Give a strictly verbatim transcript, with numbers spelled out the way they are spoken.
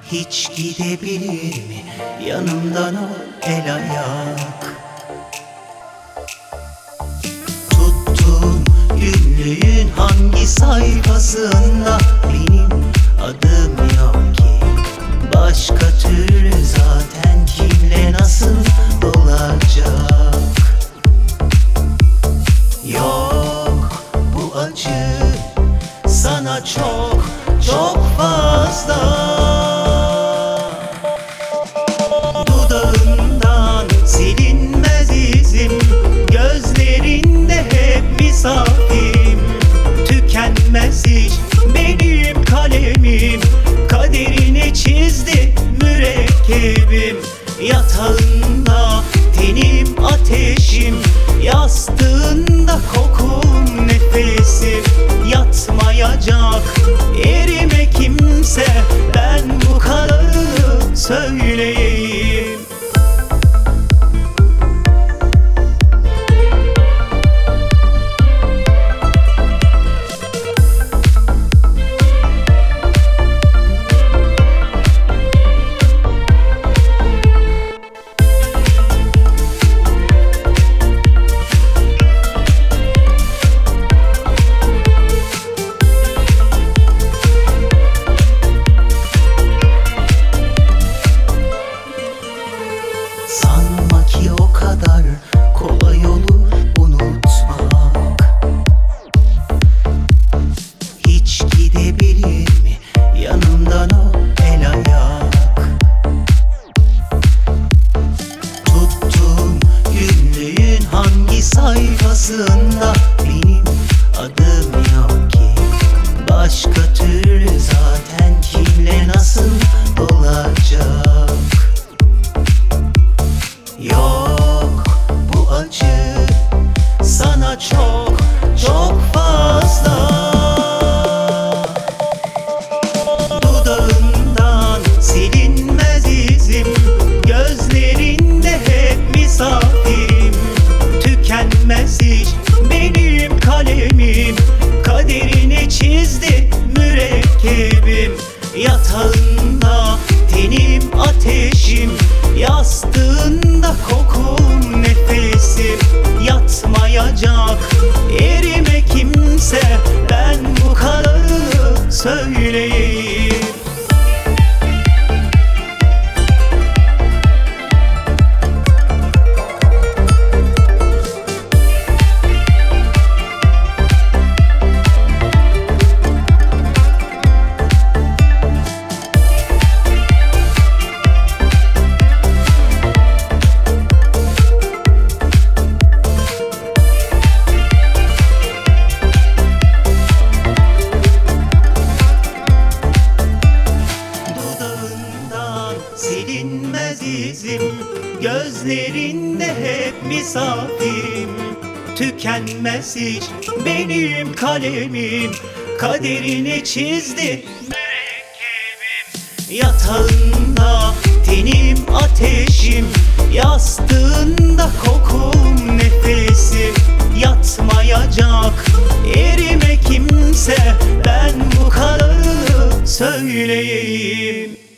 Hiç gidebilir mi yanımdan o el ayak? Tuttuğum günlüğün hangi sayfasında benim adım yok ki? Başka türlü zaten kimle nasıl olacak? Yok, bu acı sana çok çok fazla. Dudağından silinmez izim, gözlerinde hep misafirim. Tükenmez hiç benim kalemim, kaderini çizdi mürekkebim. Yatağında tenim ateşim, yastığında kokum nefesim. Yatmayacak yerime kimse, ben bu kadarını söyleyeyim. Sanma ki o kadar kolay olur unutmak. Hiç gidebilir mi yanımdan o el ayak? Tuttuğum günlüğün hangi sayfasında benim adım yok ki? Başka türlü zaten kimle nasıl olacak? Yok, bu acı sana çok çok fazla. Dudağından silinmez izim, gözlerinde hep misafirim. Tükenmez hiç benim kalemim, kaderini çizdi mürekkebim. Yatağında tenim ateşim, yastığında kokum nefesim. Yatmayacak yerime kimse, ben bu kadarını söyleyeyim. Silinmez izim, gözlerinde hep misafirim. Tükenmez hiç benim kalemim, kaderini çizdi mürekkebim. Yatağında tenim ateşim, yastığında kokum nefesim. Yatmayacak yerime kimse, ben bu kadarını söyleyeyim.